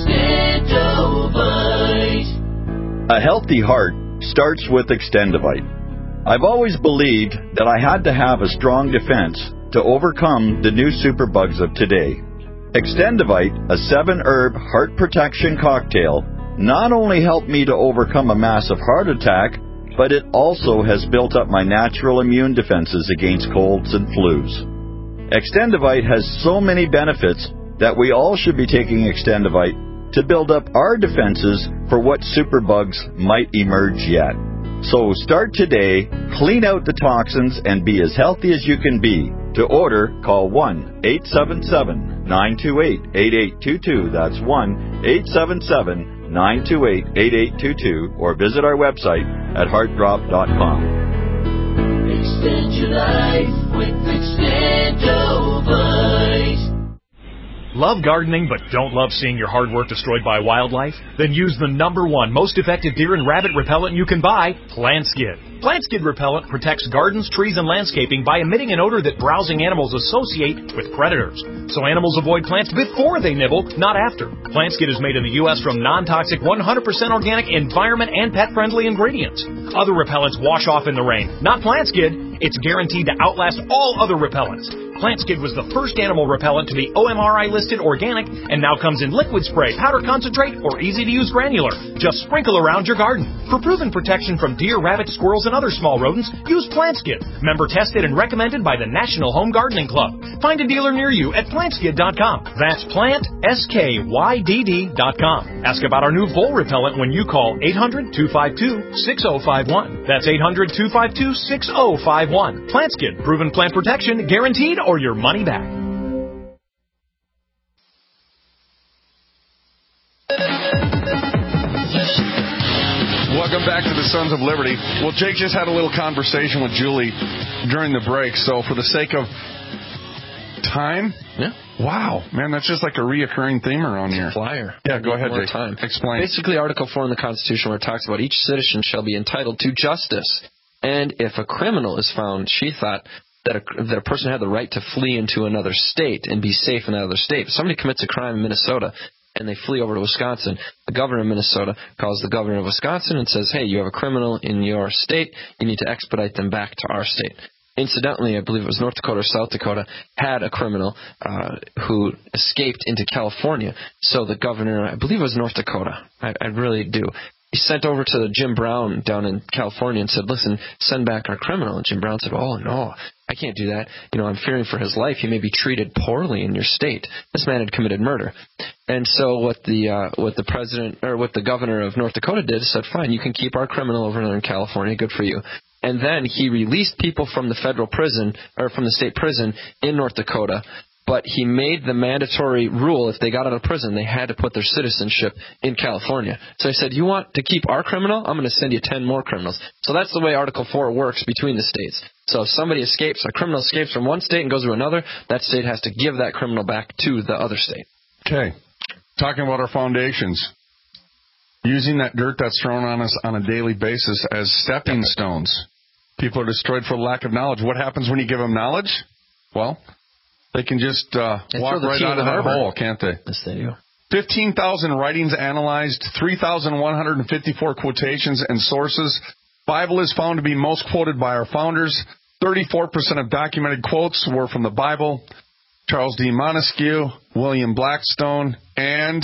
Extendovite. A healthy heart starts with Extendovite. I've always believed that I had to have a strong defense to overcome the new superbugs of today. Extendovite, a seven-herb heart protection cocktail, not only helped me to overcome a massive heart attack, but it also has built up my natural immune defenses against colds and flus. Extendovite has so many benefits that we all should be taking Extendovite to build up our defenses for what superbugs might emerge yet. So start today, clean out the toxins, and be as healthy as you can be. To order, call one eight seven seven, nine two eight, eight eight two two. That's one eight seven seven, nine two eight, eight eight two two, or visit our website at heart drop dot com. Extend your life with Extendovite. Love gardening but don't love seeing your hard work destroyed by wildlife? Then use the number one most effective deer and rabbit repellent you can buy, PlantSkid. PlantSkid repellent protects gardens, trees, and landscaping by emitting an odor that browsing animals associate with predators. So animals avoid plants before they nibble, not after. PlantSkid is made in the U S from non-toxic, one hundred percent organic, environment, and pet-friendly ingredients. Other repellents wash off in the rain. Not PlantSkid. It's guaranteed to outlast all other repellents. PlantSkid was the first animal repellent to be O M R I listed organic and now comes in liquid spray, powder concentrate, or easy-to-use granular. Just sprinkle around your garden. For proven protection from deer, rabbits, squirrels, and other small rodents, use PlantSkid. Member tested and recommended by the National Home Gardening Club. Find a dealer near you at plant skid dot com. That's plant, S K Y D D dot com. Ask about our new vole repellent when you call eight hundred, two five two, six oh five one. That's eight hundred, two five two, six oh five one. PlantSkid, proven plant protection, guaranteed or your money back. Welcome back to the Sons of Liberty. Well, Jake just had a little conversation with Julie during the break, so for the sake of time, yeah. Wow, man, that's just like a reoccurring theme around here. Flyer. Yeah, go ahead, More Jake. time. Explain. Basically, Article four in the Constitution where it talks about each citizen shall be entitled to justice. And if a criminal is found, she thought that a, that a person had the right to flee into another state and be safe in that other state. If somebody commits a crime in Minnesota and they flee over to Wisconsin, the governor of Minnesota calls the governor of Wisconsin and says, hey, you have a criminal in your state. You need to expedite them back to our state. Incidentally, I believe it was North Dakota or South Dakota, had a criminal uh, who escaped into California. So the governor, I believe it was North Dakota, I, I really do, he sent over to the Jim Brown down in California and said, listen, send back our criminal. And Jim Brown said, oh, no, I can't do that. You know, I'm fearing for his life. He may be treated poorly in your state. This man had committed murder. And so what the uh, what the president or what the governor of North Dakota did is said, fine, you can keep our criminal over there in California. Good for you. And then he released people from the federal prison or from the state prison in North Dakota. But he made the mandatory rule, if they got out of prison, they had to put their citizenship in California. So he said, you want to keep our criminal? I'm going to send you ten more criminals. So that's the way Article four works between the states. So if somebody escapes, a criminal escapes from one state and goes to another, that state has to give that criminal back to the other state. Okay. Talking about our foundations. Using that dirt that's thrown on us on a daily basis as stepping stones. People are destroyed for lack of knowledge. What happens when you give them knowledge? Well, they can just uh, walk right out of that hole, can't they? Yes, they do. fifteen thousand writings analyzed, three thousand one hundred fifty-four quotations and sources. Bible is found to be most quoted by our founders. thirty-four percent of documented quotes were from the Bible. Charles D. Montesquieu, William Blackstone, and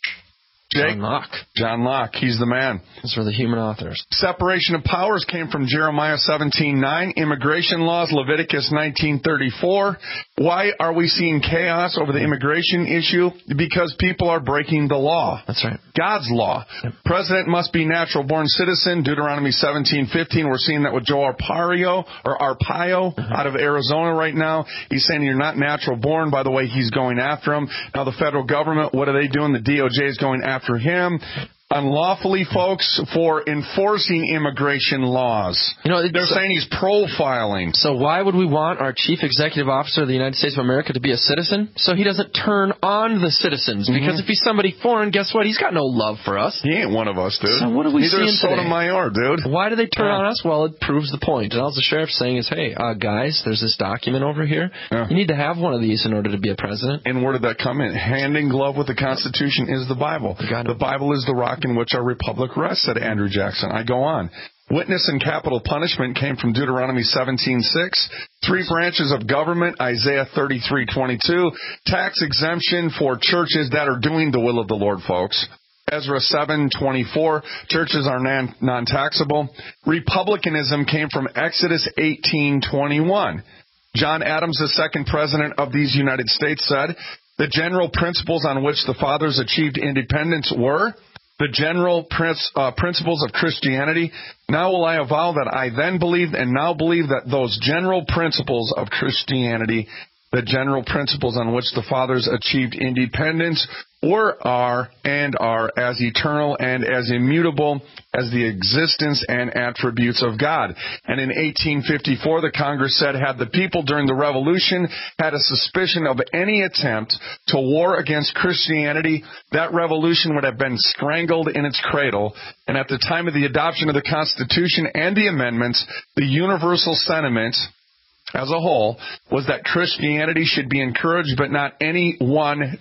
Jake? John Locke. John Locke. He's the man. Those were the human authors. Separation of powers came from Jeremiah seventeen nine. Immigration laws, Leviticus nineteen thirty-four. Why are we seeing chaos over the immigration issue? Because people are breaking the law. That's right. God's law. Yep. President must be natural-born citizen. Deuteronomy seventeen fifteen. We're seeing that with Joe Arpaio, or Arpaio mm-hmm. out of Arizona right now. He's saying you're not natural-born. By the way, he's going after him. Now, the federal government, what are they doing? The D O J is going after him. Unlawfully, folks, for enforcing immigration laws. You know, they're so, saying he's profiling. So why would we want our chief executive officer of the United States of America to be a citizen? So he doesn't turn on the citizens. Because mm-hmm. if he's somebody foreign, guess what? He's got no love for us. He ain't one of us, dude. So what are we Neither seeing is Sotomayor, dude. Why do they turn yeah. on us? Well, it proves the point. And all the sheriff's saying is, hey, uh, guys, there's this document over here. Yeah. You need to have one of these in order to be a president. And where did that come in? Hand in glove with the Constitution is the Bible. The Bible is the rock in which our republic rest, said Andrew Jackson. I go on. Witness and capital punishment came from Deuteronomy seventeen six. Three branches of government, Isaiah thirty-three twenty-two. Tax exemption for churches that are doing the will of the Lord, folks. Ezra seven twenty-four. Churches are non- non-taxable. Republicanism came from Exodus eighteen twenty-one. John Adams, the second president of these United States, said, the general principles on which the fathers achieved independence were the general prince, uh, principles of Christianity. Now will I avow that I then believed and now believe that those general principles of Christianity, the general principles on which the fathers achieved independence, were, are, and are as eternal and as immutable as the existence and attributes of God. And in eighteen fifty-four, the Congress said, had the people during the Revolution had a suspicion of any attempt to war against Christianity, that revolution would have been strangled in its cradle. And at the time of the adoption of the Constitution and the amendments, the universal sentiment as a whole was that Christianity should be encouraged, but not any one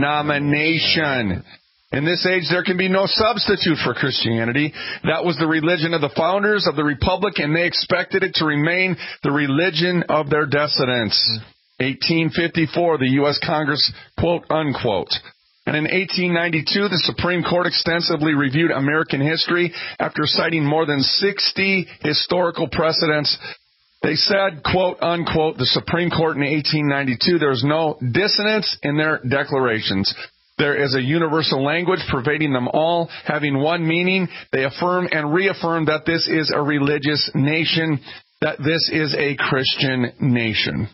denomination. In this age, there can be no substitute for Christianity. That was the religion of the founders of the Republic, and they expected it to remain the religion of their descendants. eighteen fifty-four, the U S Congress, quote, unquote. And in eighteen ninety-two, the Supreme Court extensively reviewed American history after citing more than sixty historical precedents. They said, quote, unquote, the Supreme Court in eighteen ninety-two, there is no dissonance in their declarations. There is a universal language pervading them all, having one meaning. They affirm and reaffirm that this is a religious nation, that this is a Christian nation.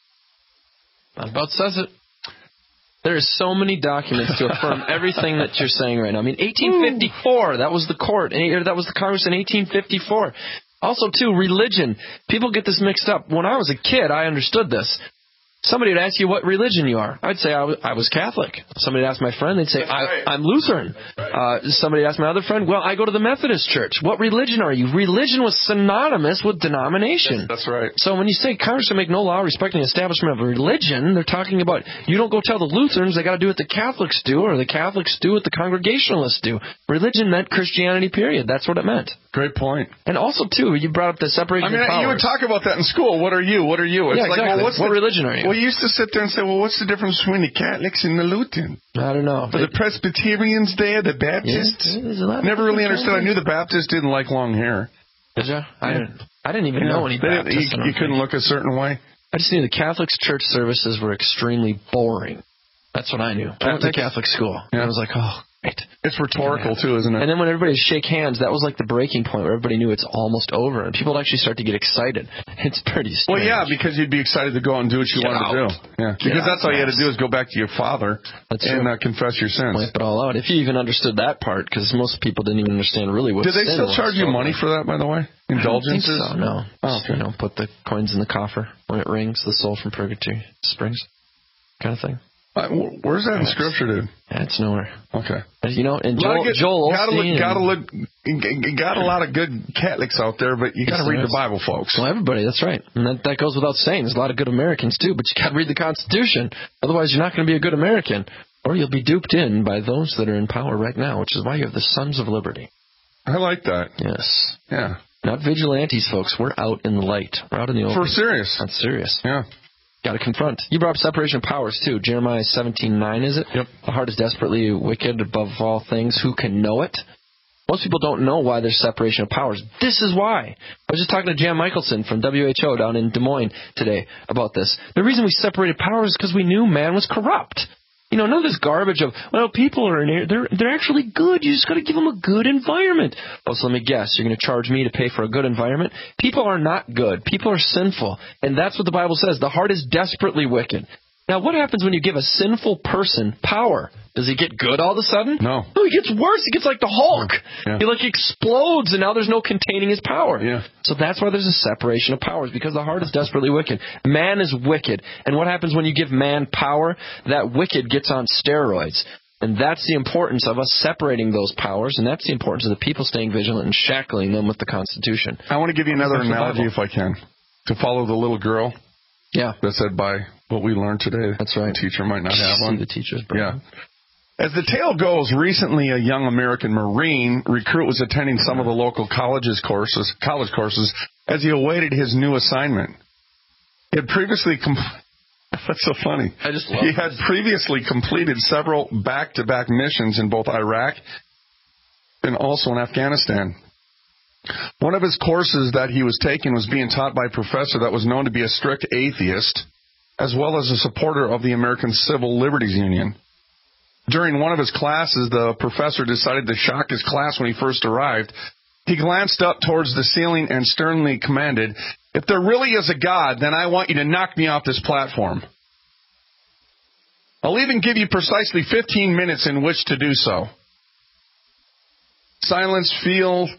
That about says it. There is so many documents to affirm everything that you're saying right now. I mean, eighteen fifty-four, that was the court, that was the Congress in eighteen fifty-four. Also, too, religion. People get this mixed up. When I was a kid, I understood this. Somebody would ask you what religion you are. I'd say I was, I was Catholic. Somebody would ask my friend, they'd say, I, I'm Lutheran. Uh, somebody would ask my other friend, well, I go to the Methodist Church. What religion are you? Religion was synonymous with denomination. That's, that's right. So when you say Congress can make no law respecting the establishment of a religion, they're talking about, you don't go tell the Lutherans they got to do what the Catholics do, or the Catholics do what the Congregationalists do. Religion meant Christianity, period. That's what it meant. Great point. And also, too, you brought up the separation I mean, of powers. You would talk about that in school. What are you? What are you? It's yeah, like, exactly. well, what's what the, religion are you? Well, you used to sit there and say, well, what's the difference between the Catholics and the Lutherans? I don't know. Are the Presbyterians there, the Baptists? Yeah, never really understood. I knew the Baptists didn't like long hair. Did you? I didn't. I didn't even yeah. know any Baptists. You, you couldn't look a certain way. I just knew the Catholic church services were extremely boring. That's what I knew. I went to Catholic school. Yeah. And I was like, oh, great. It's rhetorical, yeah. too, isn't it? And then when everybody would shake hands, that was like the breaking point where everybody knew it's almost over. And people would actually start to get excited. It's pretty strange. Well, yeah, because you'd be excited to go out and do what you get wanted out. to do. Yeah, Get Because out, that's all you had to yes. do is go back to your father that's and uh, confess your sins. Wipe it all out. If you even understood that part, because most people didn't even understand really what Did they sin still charge was. you money for that, by the way? Indulgences? I don't think so, no. Oh, Just, okay. you know, put the coins in the coffer. When it rings, the soul from purgatory springs. Kind of thing. Uh, where's that in Scripture, dude? Yeah, it's nowhere. Okay. You know, and Joel, good, Joel gotta Osteen. Look, gotta look, got a lot of good Catholics out there, but you got to read the Bible, folks. Well, everybody, that's right. And that, that goes without saying. There's a lot of good Americans, too, but you got to read the Constitution. Otherwise, you're not going to be a good American. Or you'll be duped in by those that are in power right now, which is why you have the Sons of Liberty. I like that. Yes. Yeah. Not vigilantes, folks. We're out in the light. We're out in the open. For serious. That's serious. Yeah. Got to confront. You brought up separation of powers, too. Jeremiah seventeen nine, is it? Yep. The heart is desperately wicked above all things. Who can know it? Most people don't know why there's separation of powers. This is why. I was just talking to Jan Michelson from W H O down in Des Moines today about this. The reason we separated powers is because we knew man was corrupt. You know, none of this garbage of, well, people are in here, they're, they're actually good. You just got to give them a good environment. Oh, so let me guess, you're going to charge me to pay for a good environment? People are not good. People are sinful. And that's what the Bible says. The heart is desperately wicked. Now, what happens when you give a sinful person power? Does he get good all of a sudden? No. No, he gets worse. He gets like the Hulk. Yeah. He like explodes, and now there's no containing his power. Yeah. So that's why there's a separation of powers, because the heart is desperately wicked. Man is wicked. And what happens when you give man power? That wicked gets on steroids. And that's the importance of us separating those powers, and that's the importance of the people staying vigilant and shackling them with the Constitution. I want to give you another That's the analogy, Bible. if I can, to follow the little girl. Yeah. That said by what we learned today. That's right. The teacher might not have See one. the teacher's Yeah. As the tale goes, recently a young American Marine recruit was attending some of the local colleges courses, college courses as he awaited his new assignment. He had previously com- That's so funny. I just love He this. had previously completed several back-to-back missions in both Iraq and also in Afghanistan. One of his courses that he was taking was being taught by a professor that was known to be a strict atheist, as well as a supporter of the American Civil Liberties Union. During one of his classes, the professor decided to shock his class when he first arrived. He glanced up towards the ceiling and sternly commanded, "If there really is a God, then I want you to knock me off this platform. I'll even give you precisely fifteen minutes in which to do so." Silence feel...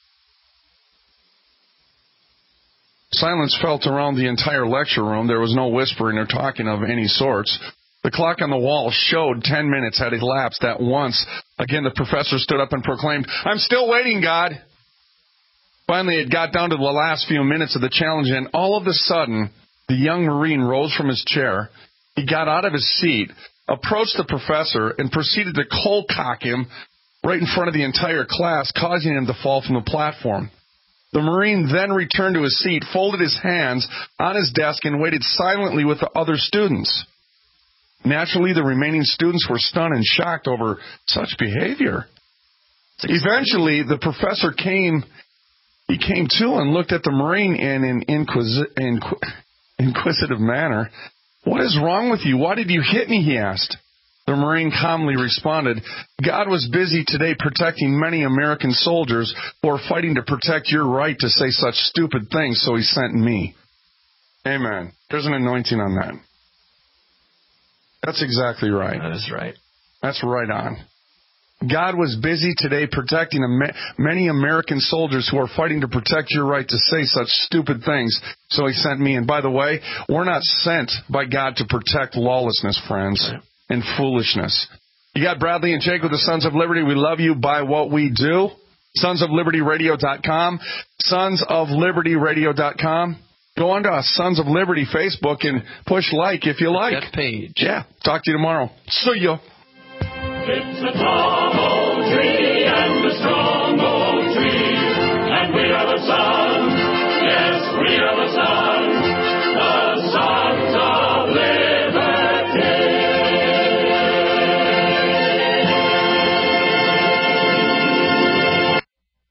Silence felt around the entire lecture room. There was no whispering or talking of any sorts. The clock on the wall showed ten minutes had elapsed at once. Again, the professor stood up and proclaimed, "I'm still waiting, God." Finally, it got down to the last few minutes of the challenge, and all of a sudden, the young Marine rose from his chair. He got out of his seat, approached the professor, and proceeded to cold cock him right in front of the entire class, causing him to fall from the platform. The Marine then returned to his seat, folded his hands on his desk, and waited silently with the other students. Naturally, the remaining students were stunned and shocked over such behavior. Eventually, the professor came, he came to and looked at the Marine in an inquisi- inqu- inquisitive manner. "What is wrong with you? Why did you hit me?" he asked. The Marine calmly responded, "God was busy today protecting many American soldiers who are fighting to protect your right to say such stupid things, so he sent me." Amen. There's an anointing on that. That's exactly right. That is right. That's right on. God was busy today protecting many American soldiers who are fighting to protect your right to say such stupid things, so he sent me. And by the way, we're not sent by God to protect lawlessness, friends, right, and foolishness. You got Bradley and Jake with the Sons of Liberty. We love you by what we do. sons of liberty radio dot com. sons of liberty radio dot com. Go on to us, Sons of Liberty Facebook, and push like if you like. That page. Yeah. Talk to you tomorrow. See ya. It's a tall old tree and a strong